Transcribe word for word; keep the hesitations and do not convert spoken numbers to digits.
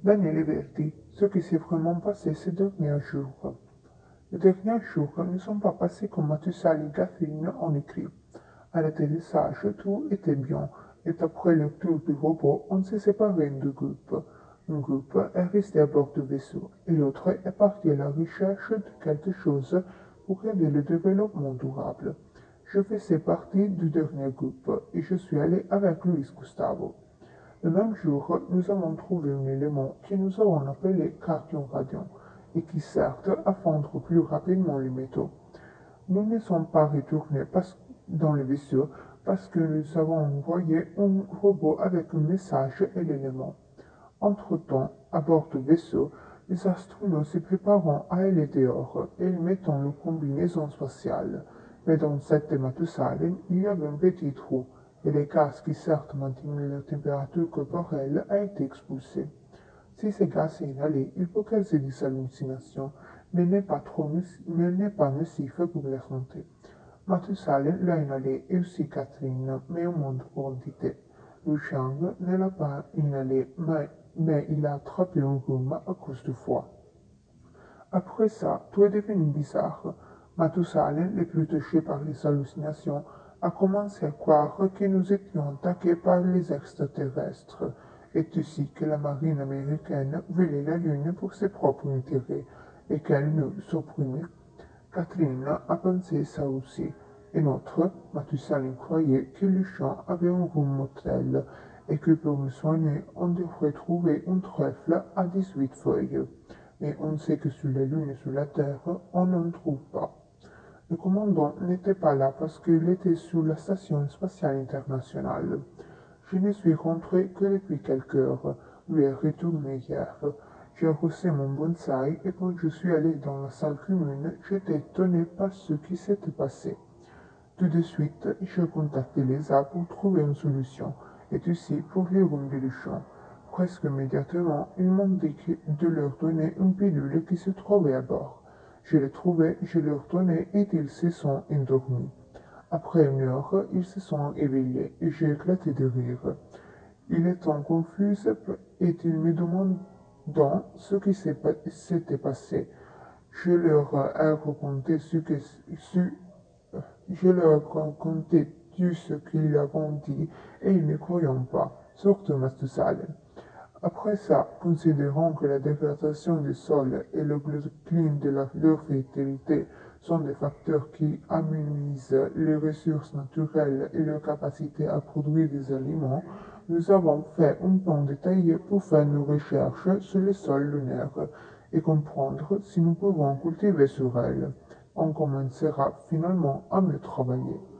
Daniel Verdi, ce qui s'est vraiment passé ces derniers jours. Les derniers jours ne sont pas passés comme Mathusalem et Catherine ont écrit. À la télé sage, tout était bien, et après le tour du robot, on s'est séparé en deux groupes. Un groupe est resté à bord du vaisseau, et l'autre est parti à la recherche de quelque chose pour aider le développement durable. Je faisais partie du dernier groupe, et je suis allé avec Luis Gustavo. Le même jour, nous avons trouvé un élément que nous avons appelé cation-radion et qui sert à fondre plus rapidement les métaux. Nous ne sommes pas retournés dans le vaisseau parce que nous avons envoyé un robot avec un message et l'élément. Entre-temps, à bord du vaisseau, les astronautes se préparant à aller dehors et ils mettent une combinaison spatiale. Mais dans cette Mathusalem, il y avait un petit trou et les gaz qui certes maintiennent la température corporelle a été expulsé. Si ces gaz est inhalé, il peut causer des hallucinations, mais n'est pas, trop, mais n'est pas nocif pour la santé. Mathusalem l'a inhalé et aussi Catherine, mais en moindre quantité. Lu Chang ne l'a pas inhalé, mais, mais il a attrapé un rhume à cause du foie. Après ça, tout est devenu bizarre. Mathusalem, le plus touché par les hallucinations, a commencé à croire que nous étions attaqués par les extraterrestres, et aussi que la marine américaine voulait la Lune pour ses propres intérêts et qu'elle nous opprimait. Catherine a pensé ça aussi. Et notre, Mathusalem croyait que le champ avait un rhume mortel et que pour me soigner, on devrait trouver un trèfle à dix-huit feuilles. Mais on sait que sur la Lune et sur la Terre, on n'en trouve pas. Le commandant n'était pas là parce qu'il était sur la station spatiale internationale. Je ne suis rentré que depuis quelques heures. Lui est retourné hier. J'ai arrosé mon bonsaï et quand je suis allé dans la salle commune, j'étais étonné par ce qui s'était passé. Tout de suite, j'ai contacté les A pour trouver une solution, et aussi pour les rhumes du champ. Presque immédiatement, ils m'ont dit de leur donner une pilule qui se trouvait à bord. Je l'ai trouvée, je leur donnai et ils se sont endormis. Après une heure, ils se sont éveillés et j'ai éclaté de rire. Il est en confus et ils me demandent ce qui s'était passé. Je leur ai raconté ce que ce, je leur ai raconté tout ce qu'ils avaient dit et ils ne croyaient pas, surtout Mathusalem. Après ça, considérant que la dégradation du sol et le déclin de la, leur fertilité sont des facteurs qui amenuisent les ressources naturelles et leur capacité à produire des aliments, nous avons fait un plan détaillé pour faire nos recherches sur le sol lunaire et comprendre si nous pouvons cultiver sur elle. On commencera finalement à mieux travailler.